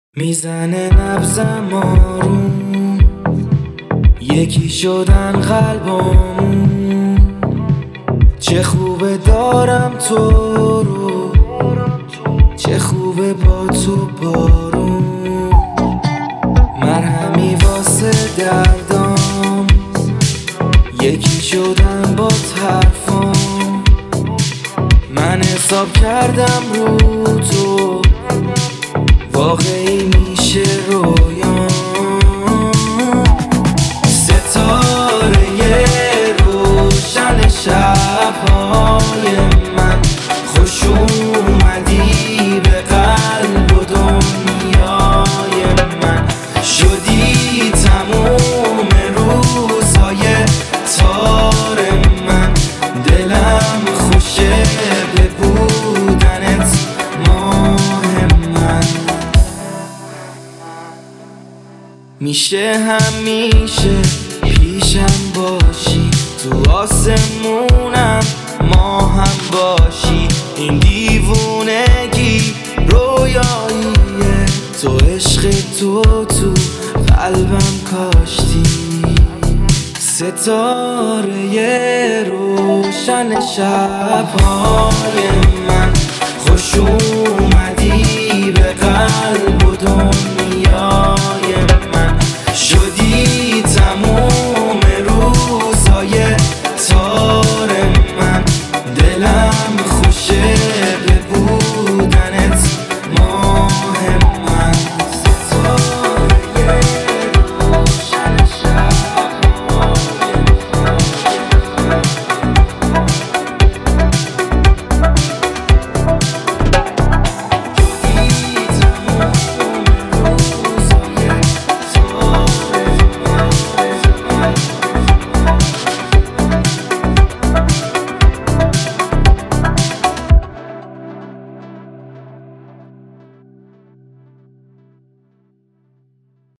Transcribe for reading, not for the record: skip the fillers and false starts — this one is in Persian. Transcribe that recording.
میزنه نبضم آروم، یکی شدن قلبامون. چه خوبه دارم تو رو، چه خوبه با تو بارون. مرهمی واسه دردام، یکی شدن با حرفام. من حساب کردم رو تو، واقعی میشه رویام. ستاره روشن شب‌های من، خوش اومدی به قلب و دنیای من. شدی تموم روزهای تار من، دلم خوشه به بودنت ماه من. میشه همیشه پیشم باشی، تو آسمونم ما هم باشی. این دیوونگی رویاییه، تو عشق تو قلبم کاشتی. ستاره روشن شب‌های من، خوش اومدی به قلب و دنیا.